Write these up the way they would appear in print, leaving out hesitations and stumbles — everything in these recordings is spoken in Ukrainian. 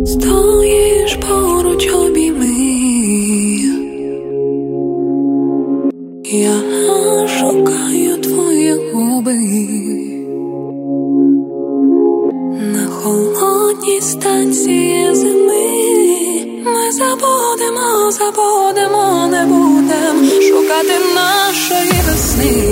Стоїш поруч, обійми. Я шукаю твої губи на холодній станції зими. Ми забудемо, не будем шукати нашої весни.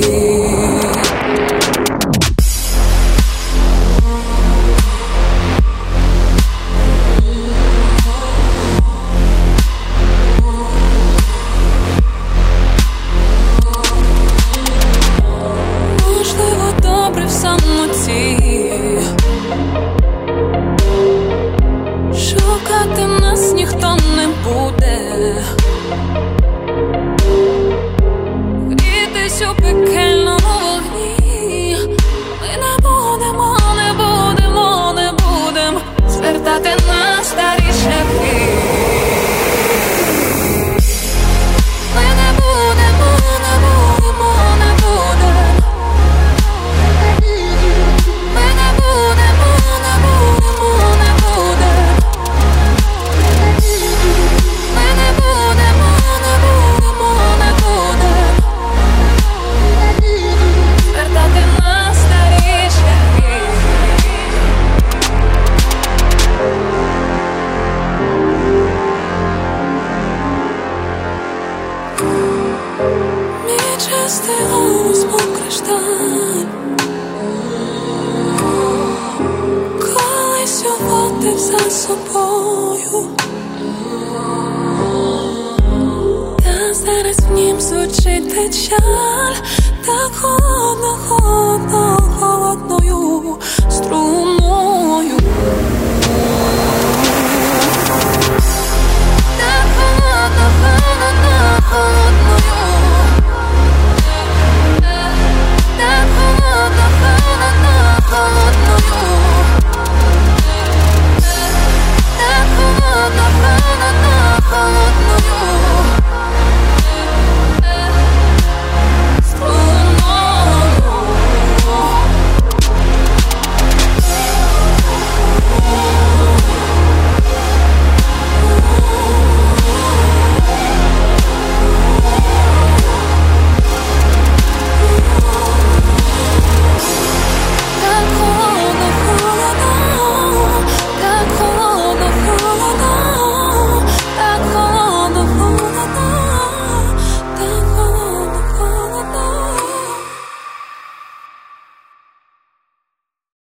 Шукати нас ніхто не буде, грітись у пекельному вогні. Ми не будем звертати на старі шляхи. Ми не будемо чистий голос, мов кришталь. Колись уводив за собою, та зараз в нім звучить печаль. Так холодною струною